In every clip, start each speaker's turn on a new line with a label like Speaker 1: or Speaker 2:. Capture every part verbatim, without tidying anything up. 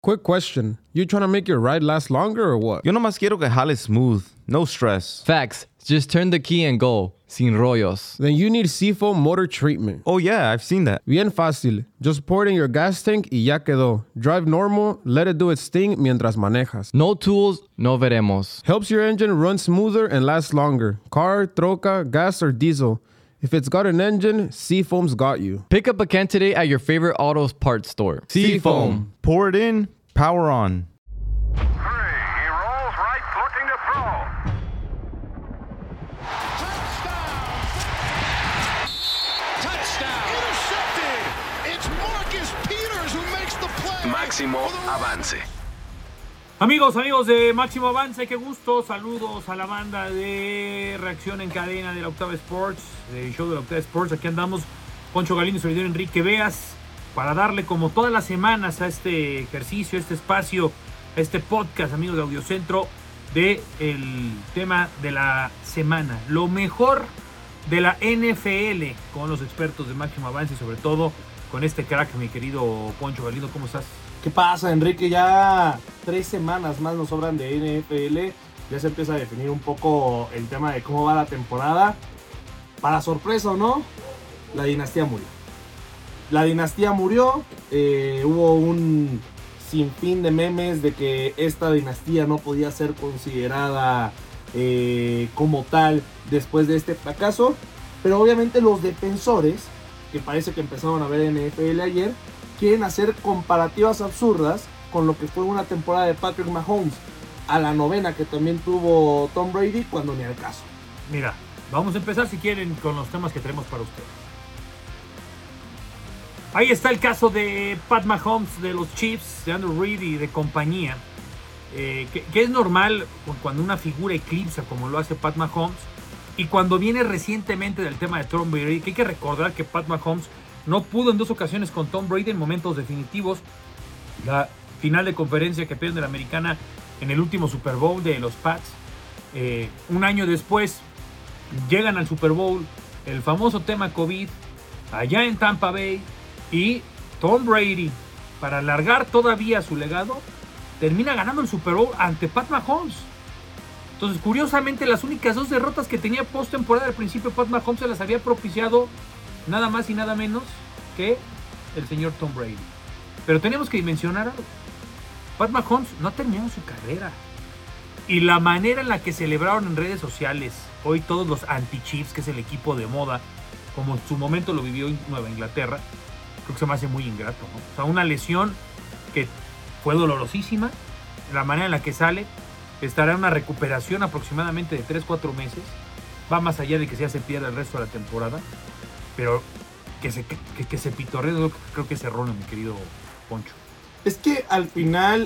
Speaker 1: Quick question. You trying to make your ride last longer or what?
Speaker 2: Yo nomás quiero que jale smooth. No stress.
Speaker 3: Facts. Just turn the key and go. Sin rollos.
Speaker 1: Then you need Seafoam Motor Treatment.
Speaker 2: Oh yeah, I've seen that.
Speaker 1: Bien fácil. Just pour it in your gas tank y ya quedó. Drive normal, let it do its thing mientras manejas.
Speaker 3: No tools, no veremos.
Speaker 1: Helps your engine run smoother and last longer. Car, troca, gas, or diesel. If it's got an engine, Seafoam's got you.
Speaker 3: Pick up a can today at your favorite autos parts store.
Speaker 2: Seafoam. Pour it in, power on.
Speaker 4: Three, he rolls right, looking to throw.
Speaker 5: Touchdown! Touchdown! Intercepted! It's Marcus Peters who makes the play.
Speaker 6: Máximo avance.
Speaker 7: Amigos, amigos de Máximo Avance, qué gusto, saludos a la banda de Reacción en Cadena de la Octava Sports, del show de la Octava Sports. Aquí andamos, Poncho Galindo y servidor Enrique Veas, para darle como todas las semanas a este ejercicio, a este espacio, a este podcast, amigos de Audiocentro, de el tema de la semana, lo mejor de la N F L, con los expertos de Máximo Avance y sobre todo con este crack, mi querido Poncho Galindo. ¿Cómo estás?
Speaker 8: ¿Qué pasa, Enrique? Ya tres semanas más nos sobran de N F L. Ya se empieza a definir un poco el tema de cómo va la temporada. Para sorpresa o no, la dinastía murió. La dinastía murió. Eh, hubo un sinfín de memes de que esta dinastía no podía ser considerada eh, como tal después de este fracaso. Pero obviamente los defensores, que parece que empezaron a ver N F L ayer, quieren hacer comparativas absurdas con lo que fue una temporada de Patrick Mahomes a la novena que también tuvo Tom Brady, cuando ni al caso.
Speaker 7: Mira, vamos a empezar si quieren con los temas que tenemos para ustedes. Ahí está el caso de Pat Mahomes de los Chiefs, de Andrew Reid y de compañía, eh, que, que es normal cuando una figura eclipsa como lo hace Pat Mahomes, y cuando viene recientemente del tema de Tom Brady, que hay que recordar que Pat Mahomes no pudo en dos ocasiones con Tom Brady en momentos definitivos. La final de conferencia que pierden de la americana en el último Super Bowl de los Pats. Eh, un año después llegan al Super Bowl, el famoso tema COVID, allá en Tampa Bay. Y Tom Brady, para alargar todavía su legado, termina ganando el Super Bowl ante Pat Mahomes. Entonces, curiosamente, las únicas dos derrotas que tenía post-temporada al principio Pat Mahomes se las había propiciado nada más y nada menos que el señor Tom Brady. Pero tenemos que dimensionar algo. Pat Mahomes no ha terminado su carrera. Y la manera en la que celebraron en redes sociales hoy todos los anti-Chiefs, que es el equipo de moda, como en su momento lo vivió en Nueva Inglaterra, creo que se me hace muy ingrato, ¿no? O sea, una lesión que fue dolorosísima. La manera en la que sale, estará en una recuperación aproximadamente de tres a cuatro meses. Va más allá de que ya se pierda el resto de la temporada. Pero que se, que, que se pitorree, creo que es erróneo, mi querido Poncho.
Speaker 8: Es que al final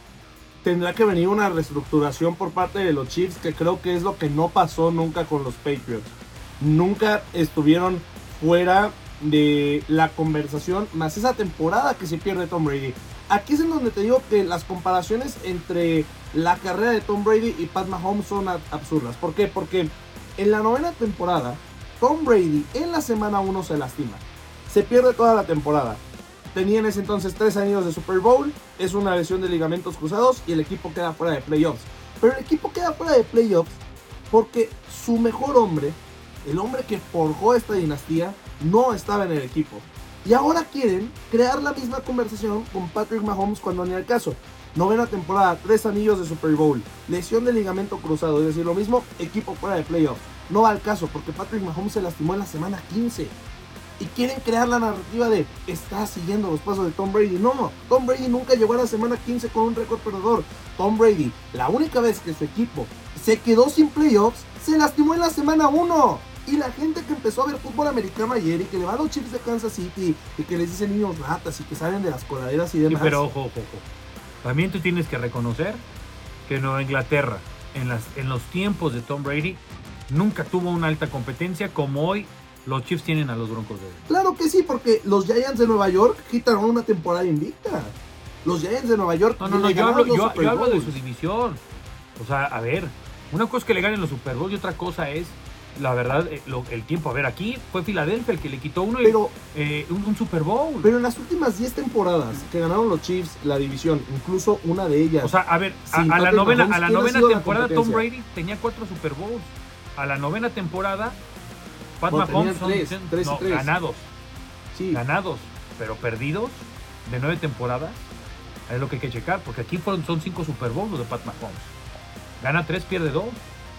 Speaker 8: tendrá que venir una reestructuración por parte de los Chiefs, que creo que es lo que no pasó nunca con los Patriots. Nunca estuvieron fuera de la conversación, más esa temporada que se pierde Tom Brady. Aquí es en donde te digo que las comparaciones entre la carrera de Tom Brady y Pat Mahomes son absurdas. ¿Por qué? Porque en la novena temporada Tom Brady en la semana uno se lastima. Se pierde toda la temporada. Tenía en ese entonces tres años de Super Bowl. Es una lesión de ligamentos cruzados y el equipo queda fuera de playoffs. Pero el equipo queda fuera de playoffs porque su mejor hombre, el hombre que forjó esta dinastía, no estaba en el equipo. Y ahora quieren crear la misma conversación con Patrick Mahomes cuando ni al caso. Novena temporada, tres anillos de Super Bowl, lesión de ligamento cruzado, es decir, lo mismo, equipo fuera de playoffs. No va al caso porque Patrick Mahomes se lastimó en la semana quince. Y quieren crear la narrativa de está siguiendo los pasos de Tom Brady. No, Tom Brady nunca llegó a la semana quince con un récord perdedor. Tom Brady, la única vez que su equipo se quedó sin playoffs, se lastimó en la semana uno. Y la gente que empezó a ver fútbol americano ayer y que le va a los Chiefs de Kansas City y que les dicen niños ratas y que salen de las coladeras y demás.
Speaker 7: Sí, pero ojo, ojo, ojo. También tú tienes que reconocer que Nueva Inglaterra, en, las, en los tiempos de Tom Brady, nunca tuvo una alta competencia como hoy los Chiefs tienen a los Broncos de Denver.
Speaker 8: Claro que sí, porque los Giants de Nueva York quitaron una temporada invicta. Los Giants de Nueva York...
Speaker 7: No, no, no, yo hablo, yo, yo hablo de su división. O sea, a ver, una cosa es que le ganen los Super Bowl y otra cosa es la verdad, eh, lo- el tiempo. A ver, aquí fue Filadelfia el que le quitó uno y,
Speaker 8: Pero-
Speaker 7: eh, un, un Super Bowl.
Speaker 8: Pero en las últimas diez temporadas que ganaron los Chiefs la división, incluso una de ellas.
Speaker 7: O sea, a ver, a,
Speaker 8: Sin
Speaker 7: a la
Speaker 8: Patrick
Speaker 7: novena,
Speaker 8: Mahomes,
Speaker 7: a la
Speaker 8: ¿quién ha
Speaker 7: novena
Speaker 8: sido la
Speaker 7: temporada Tom
Speaker 8: competencia?
Speaker 7: Brady tenía cuatro Super Bowls. A la novena temporada, Pat
Speaker 8: Bueno,
Speaker 7: Mahomes
Speaker 8: tenían
Speaker 7: son
Speaker 8: tres,
Speaker 7: son-
Speaker 8: tres y
Speaker 7: no,
Speaker 8: tres.
Speaker 7: ganados,
Speaker 8: sí.
Speaker 7: ganados, pero perdidos de nueve temporadas. Es lo que hay que checar, porque aquí fueron, son cinco Super Bowls los de Pat Mahomes. Gana tres, pierde dos.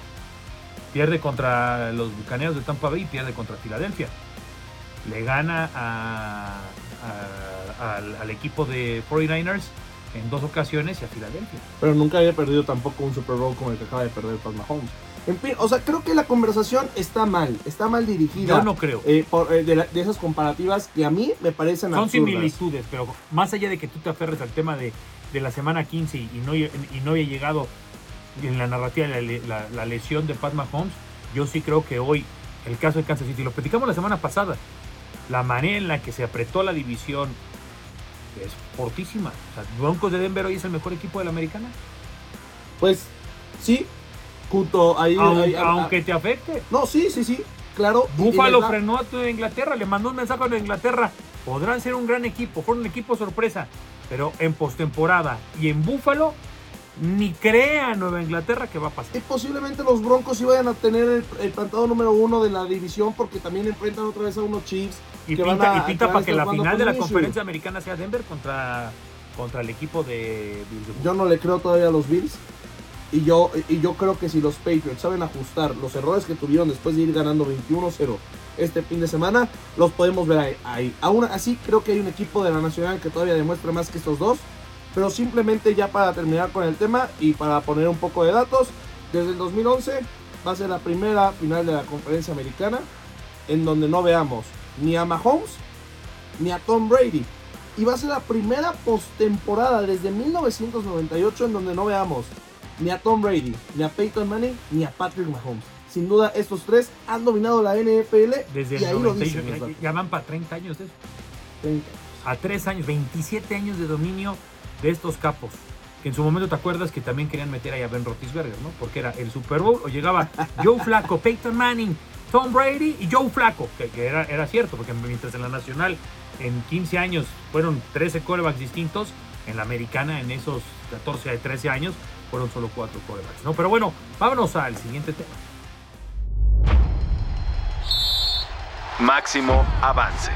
Speaker 7: Pierde contra los Bucaneros de Tampa Bay y pierde contra Filadelfia. Le gana a, a- al, al equipo de cuarenta y nueve ers en dos ocasiones y a Filadelfia.
Speaker 8: Pero nunca había perdido tampoco un Super Bowl como el que acaba de perder Pat Mahomes. En fin, o sea, creo que la conversación está mal, está mal dirigida.
Speaker 7: Yo no creo.
Speaker 8: eh, por, eh, de, la- de esas comparativas que a mí me parecen
Speaker 7: Son
Speaker 8: absurdas.
Speaker 7: similitudes, pero más allá de que tú te aferres al tema de, de la semana quince y, y no, y no había llegado en la narrativa la, la- la lesión de Pat Mahomes, yo sí creo que hoy, el caso de Kansas City, lo platicamos la semana pasada, la manera en la que se apretó la división es fortísima. O sea, Broncos de Denver hoy es el mejor equipo de la americana,
Speaker 8: Pues, sí, junto ahí...
Speaker 7: aunque,
Speaker 8: ahí- a- a-
Speaker 7: aunque te afecte.
Speaker 8: No, sí, sí, sí, claro. y- y
Speaker 7: Buffalo
Speaker 8: les da-
Speaker 7: frenó a Nueva Inglaterra, le mandó un mensaje a Nueva Inglaterra. Podrán ser un gran equipo, fueron un equipo sorpresa, pero en postemporada y en Buffalo, ni crea Nueva Inglaterra que va a pasar.
Speaker 8: Y posiblemente los Broncos sí vayan a tener el, el plantado número uno de la división porque también enfrentan otra vez a unos Chiefs.
Speaker 7: Y
Speaker 8: que
Speaker 7: pinta,
Speaker 8: van a-
Speaker 7: y pinta
Speaker 8: van a
Speaker 7: para que
Speaker 8: estar
Speaker 7: la
Speaker 8: jugando
Speaker 7: final
Speaker 8: con
Speaker 7: de la
Speaker 8: Minshew.
Speaker 7: conferencia americana sea Denver contra, contra el equipo de Bills de Buffalo.
Speaker 8: Yo no le creo todavía a los Bills. Y yo, y yo creo que si los Patriots saben ajustar los errores que tuvieron después de ir ganando veintiuno cero este fin de semana, los podemos ver ahí, ahí. Aún así, creo que hay un equipo de la Nacional que todavía demuestra más que estos dos. Pero simplemente ya para terminar con el tema y para poner un poco de datos, desde el dos mil once va a ser la primera final de la conferencia americana en donde no veamos ni a Mahomes ni a Tom Brady. Y va a ser la primera postemporada desde mil novecientos noventa y ocho en donde no veamos ni a Tom Brady, ni a Peyton Manning, ni a Patrick Mahomes. Sin duda, estos tres han dominado la N F L
Speaker 7: Desde
Speaker 8: y
Speaker 7: el
Speaker 8: ahí lo
Speaker 7: noventa y ocho,
Speaker 8: dicen los
Speaker 7: ya,
Speaker 8: datos.
Speaker 7: ya van para treinta años de eso.
Speaker 8: treinta.
Speaker 7: A tres años, veintisiete años de dominio de estos capos. Que en su momento te acuerdas que también querían meter ahí a Ben Roethlisberger, ¿no? Porque era el Super Bowl o llegaba Joe Flacco, Peyton Manning, Tom Brady y Joe Flacco. Que, que era, era cierto, porque mientras en la Nacional en quince años fueron trece quarterbacks distintos, en la Americana en esos catorce a trece años fueron solo cuatro quarterbacks, ¿no? Pero bueno, vámonos al siguiente tema.
Speaker 4: Máximo avance.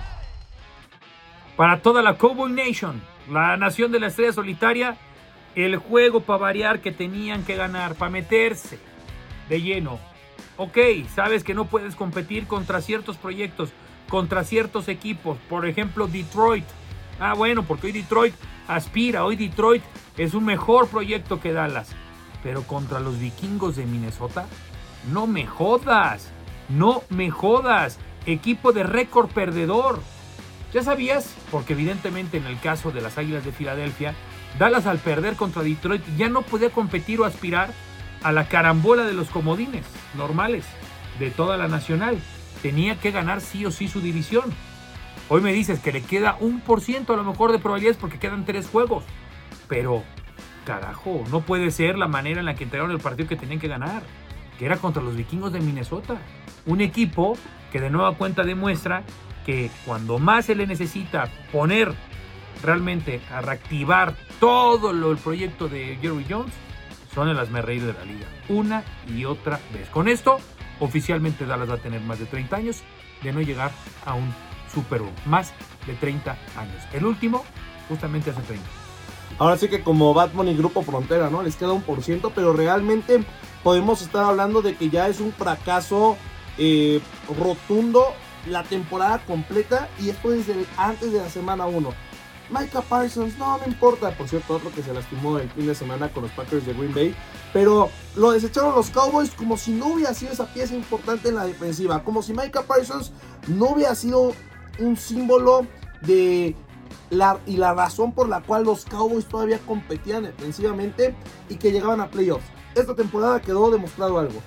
Speaker 7: Para toda la Cowboy Nation, la nación de la estrella solitaria, el juego para variar que tenían que ganar, para meterse de lleno. Ok, sabes que no puedes competir contra ciertos proyectos, contra ciertos equipos. Por ejemplo, Detroit. Ah, bueno, porque hoy Detroit aspira, hoy Detroit es un mejor proyecto que Dallas. Pero contra los vikingos de Minnesota, no me jodas, no me jodas. Equipo de récord perdedor. ¿Ya sabías? Porque evidentemente en el caso de las Águilas de Filadelfia, Dallas al perder contra Detroit ya no podía competir o aspirar a la carambola de los comodines normales de toda la nacional. Tenía que ganar sí o sí su división. Hoy me dices que le queda un por ciento a lo mejor de probabilidades porque quedan tres juegos. Pero, carajo, no puede ser la manera en la que entregaron el partido que tenían que ganar, que era contra los vikingos de Minnesota. Un equipo que de nueva cuenta demuestra que cuando más se le necesita poner realmente a reactivar todo lo, el proyecto de Jerry Jones, son el hazmerreír de la liga, una y otra vez. Con esto, oficialmente Dallas va a tener más de treinta años de no llegar a un Super Bowl, más de treinta años. El último, justamente hace treinta.
Speaker 8: Ahora sí que como Batman y Grupo Frontera, ¿no? Les queda un por ciento, pero realmente podemos estar hablando de que ya es un fracaso eh, rotundo la temporada completa y esto desde el- antes de la semana uno. Micah Parsons, no me importa, por cierto, otro que se lastimó el fin de semana con los Packers de Green Bay, pero lo desecharon los Cowboys como si no hubiera sido esa pieza importante en la defensiva, como si Micah Parsons no hubiera sido un símbolo de la, y la razón por la cual los Cowboys todavía competían defensivamente y que llegaban a playoffs. Esta temporada quedó demostrado algo.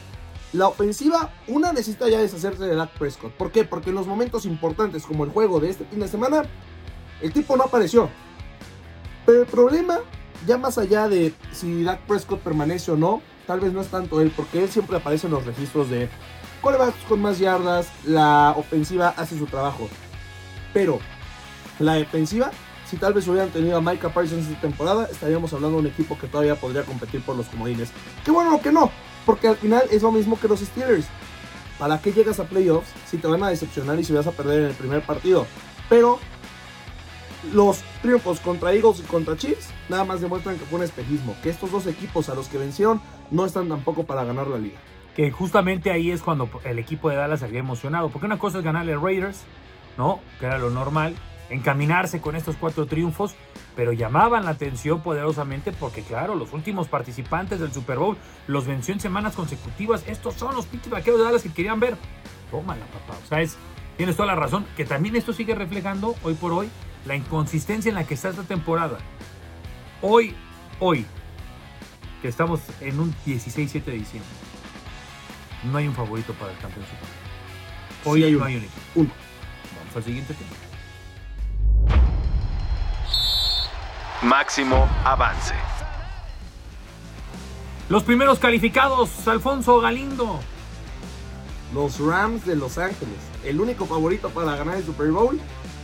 Speaker 8: La ofensiva, una necesita ya deshacerse de Dak Prescott. ¿Por qué? Porque en los momentos importantes como el juego de este fin de semana, el tipo no apareció. Pero el problema, ya más allá de si Dak Prescott permanece o no, tal vez no es tanto él, porque él siempre aparece en los registros de quarterbacks con más yardas, la ofensiva hace su trabajo. Pero la defensiva, si tal vez hubieran tenido a Micah Parsons esta temporada, estaríamos hablando de un equipo que todavía podría competir por los comodines. Qué bueno que no, porque al final es lo mismo que los Steelers. ¿Para qué llegas a playoffs si te van a decepcionar y si vas a perder en el primer partido? Pero los triunfos contra Eagles y contra Chiefs nada más demuestran que fue un espejismo, que estos dos equipos a los que vencieron no están tampoco para ganar la liga.
Speaker 7: Que justamente ahí es cuando el equipo de Dallas se había emocionado, porque una cosa es ganarle a Raiders, ¿no? Que era lo normal, encaminarse con estos cuatro triunfos, pero llamaban la atención poderosamente porque, claro, los últimos participantes del Super Bowl los venció en semanas consecutivas. Estos son los pinches vaqueros de Dallas que querían ver. Tómala, papá. O sea, es, tienes toda la razón, que también esto sigue reflejando hoy por hoy la inconsistencia en la que está esta temporada. Hoy, hoy, que estamos en un dieciséis siete de diciembre, no hay un favorito para el campeón Super Bowl. Hoy
Speaker 8: Sí hay
Speaker 7: no
Speaker 8: uno.
Speaker 7: hay un equipo.
Speaker 8: Uno.
Speaker 7: Vamos al siguiente tema.
Speaker 4: Máximo avance.
Speaker 7: Los primeros calificados, Alfonso Galindo.
Speaker 8: Los Rams de Los Ángeles, el único favorito para ganar el Super Bowl.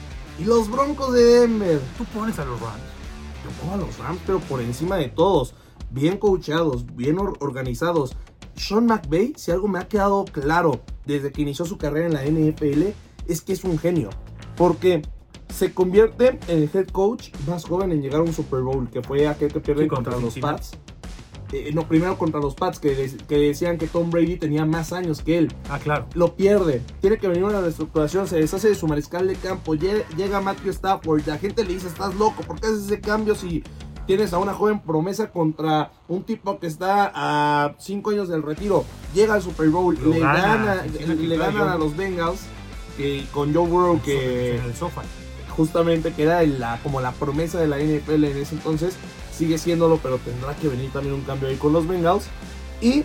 Speaker 8: Y los Broncos de Denver.
Speaker 7: Tú pones a los Rams.
Speaker 8: Yo pongo a los Rams, pero por encima de todos. Bien coachados, bien or- organizados. Sean McVay, si algo me ha quedado claro desde que inició su carrera en la N F L, es que es un genio. Porque se convierte en el head coach más joven en llegar a un Super Bowl, que fue aquel que pierde
Speaker 7: Sí,
Speaker 8: contra,
Speaker 7: contra
Speaker 8: los
Speaker 7: Cincinnati.
Speaker 8: Pats. Eh, no, primero contra los Pats, que, de- que decían que Tom Brady tenía más años que él.
Speaker 7: Ah, claro.
Speaker 8: Lo pierde, tiene que venir una reestructuración, se deshace de su mariscal de campo, lle- llega Matthew Stafford, la gente le dice, estás loco, ¿por qué haces ese cambio si tienes a una joven promesa contra un tipo que está a cinco años del retiro? Llega al Super Bowl,
Speaker 7: Lo
Speaker 8: le
Speaker 7: gana,
Speaker 8: gana,
Speaker 7: encima que
Speaker 8: le
Speaker 7: trae
Speaker 8: ganan
Speaker 7: Joe-
Speaker 8: a los Bengals, que con Joe Burrow, que
Speaker 7: En el sofá.
Speaker 8: justamente que era la, como la promesa de la N F L en ese entonces, sigue siéndolo, pero tendrá que venir también un cambio ahí con los Bengals. Y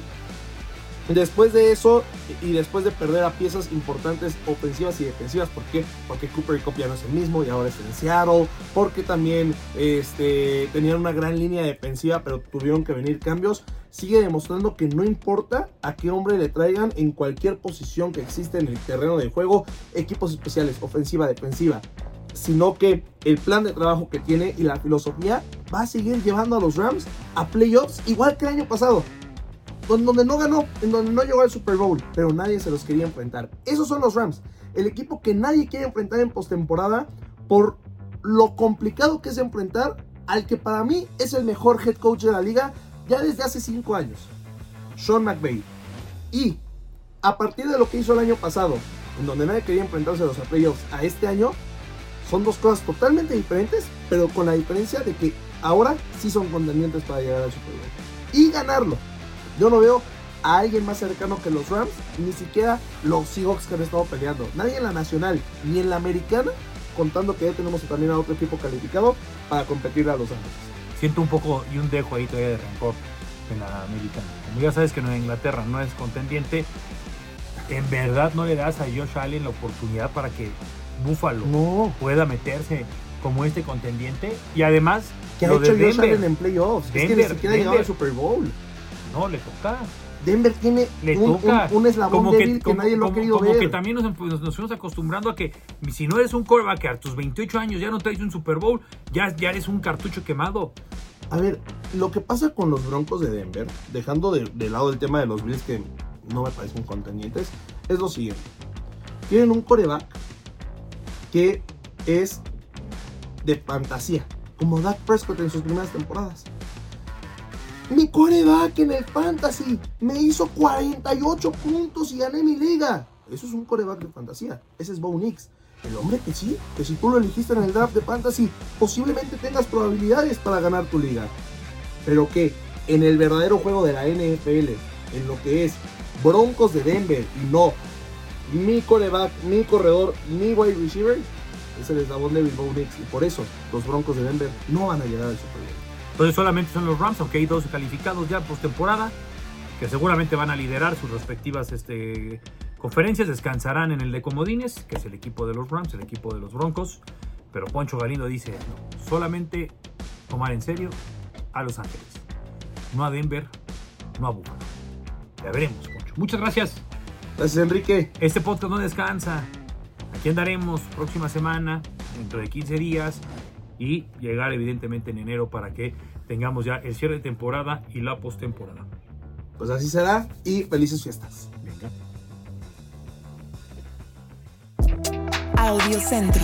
Speaker 8: después de eso, y después de perder a piezas importantes ofensivas y defensivas, ¿por qué? Porque Cooper Kupp ya no es el mismo y ahora es en Seattle, porque también este, tenían una gran línea defensiva, pero tuvieron que venir cambios. Sigue demostrando que no importa a qué hombre le traigan en cualquier posición que existe en el terreno de juego, equipos especiales, ofensiva, defensiva, sino que el plan de trabajo que tiene y la filosofía va a seguir llevando a los Rams a playoffs igual que el año pasado, en donde no ganó, en donde no llegó al Super Bowl, pero nadie se los quería enfrentar. Esos son los Rams, el equipo que nadie quiere enfrentar en postemporada por lo complicado que es enfrentar al que para mí es el mejor head coach de la liga ya desde hace cinco años, Sean McVay. Y a partir de lo que hizo el año pasado, en donde nadie quería enfrentarse a los playoffs, a este año, son dos cosas totalmente diferentes, pero con la diferencia de que ahora sí son contendientes para llegar al Super Bowl y ganarlo. Yo no veo a alguien más cercano que los Rams, ni siquiera los Seahawks que han estado peleando. Nadie en la nacional ni en la americana, contando que ya tenemos también a otro equipo calificado para competir a los Ángeles.
Speaker 7: Siento un poco y un dejo ahí todavía de rencor en la americana. Como ya sabes que Nueva Inglaterra no es contendiente, ¿en verdad no le das a Josh Allen la oportunidad para que Buffalo
Speaker 8: No,
Speaker 7: pueda meterse como este contendiente? Y además,
Speaker 8: ¿qué ha
Speaker 7: lo
Speaker 8: hecho
Speaker 7: de
Speaker 8: Josh
Speaker 7: Denver,
Speaker 8: Allen en playoffs? Es que ni
Speaker 7: Denver,
Speaker 8: siquiera ha llegado al
Speaker 7: Denver.
Speaker 8: Super Bowl.
Speaker 7: no, le toca.
Speaker 8: Denver tiene
Speaker 7: Le
Speaker 8: un,
Speaker 7: toca.
Speaker 8: un, un eslabón
Speaker 7: Como
Speaker 8: débil que,
Speaker 7: como-
Speaker 8: nadie lo ha
Speaker 7: como-
Speaker 8: querido
Speaker 7: como
Speaker 8: ver.
Speaker 7: que también nos, nos, nos fuimos acostumbrando a que si no eres un quarterback que a tus veintiocho años ya no traes un Super Bowl, ya, ya eres un cartucho quemado.
Speaker 8: A ver, lo que pasa con los Broncos de Denver, dejando de, de lado el tema de los Bills que no me parecen contendientes, es lo siguiente. Tienen un quarterback que es de fantasía, como Dak Prescott en sus primeras temporadas. Mi quarterback en el fantasy me hizo cuarenta y ocho puntos y gané mi liga. Eso es un quarterback de fantasía. Ese es Bo Nix. El hombre que sí, que si tú lo elegiste en el draft de fantasy, posiblemente tengas probabilidades para ganar tu liga. Pero que en el verdadero juego de la N F L, en lo que es Broncos de Denver y no mi quarterback, mi corredor, mi wide receiver, es el eslabón débil Bo Nix. Y por eso los Broncos de Denver no van a llegar al Super Bowl.
Speaker 7: Entonces solamente son los Rams, aunque hay dos calificados ya postemporada, que seguramente van a liderar sus respectivas este, conferencias, descansarán en el de comodines, que es el equipo de los Rams, el equipo de los Broncos, pero Poncho Galindo dice, no, solamente tomar en serio a Los Ángeles, no a Denver, no aburra. Ya veremos, Poncho. Muchas gracias.
Speaker 8: Gracias, Enrique.
Speaker 7: Este podcast no descansa. Aquí andaremos próxima semana, dentro de quince días, y llegar evidentemente en enero para que tengamos ya el cierre de temporada y la postemporada.
Speaker 8: Pues así será y felices fiestas.
Speaker 7: Venga.
Speaker 6: Audio Centro.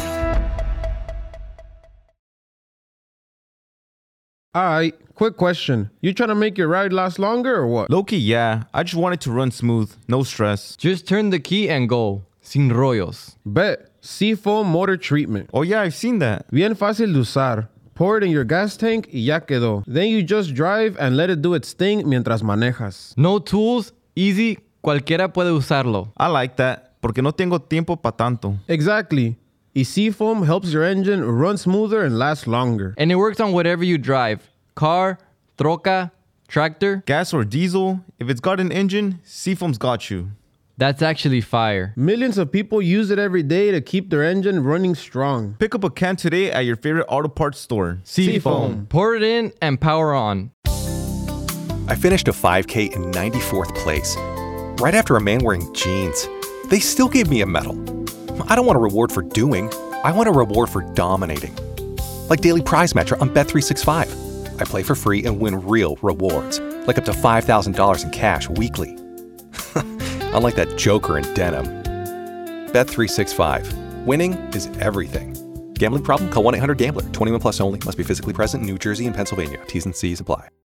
Speaker 1: Alright, quick question. You trying to make your ride last longer or what?
Speaker 2: Low-key, yeah. I just want it to run smooth. No stress.
Speaker 3: Just turn the key and go. Sin rollos.
Speaker 1: Bet. Seafoam Motor Treatment.
Speaker 2: Oh, yeah, I've seen that.
Speaker 1: Bien fácil de usar. Pour it in your gas tank y ya quedó. Then you just drive and let it do its thing mientras manejas.
Speaker 3: No tools, easy, cualquiera puede usarlo.
Speaker 2: I like that, porque no tengo tiempo pa' tanto.
Speaker 1: Exactly. Y Seafoam helps your engine run smoother and last longer.
Speaker 3: And it works on whatever you drive. Car, troca, tractor.
Speaker 2: Gas or diesel, if it's got an engine, Seafoam's got you.
Speaker 3: That's actually fire.
Speaker 1: Millions of people use it every day to keep their engine running strong.
Speaker 2: Pick up a can today at your favorite auto parts store.
Speaker 1: Seafoam.
Speaker 3: Pour it in and power on.
Speaker 9: I finished a five K in ninety-fourth place, right after a man wearing jeans. They still gave me a medal. I don't want a reward for doing. I want a reward for dominating. Like Daily Prize Matcher on Bet three sixty-five. I play for free and win real rewards, like up to five thousand dollars in cash weekly. Unlike that joker in denim. Bet three sixty-five. Winning is everything. Gambling problem? Call one eight hundred gambler. twenty-one plus only. Must be physically present in New Jersey and Pennsylvania. T's and C's apply.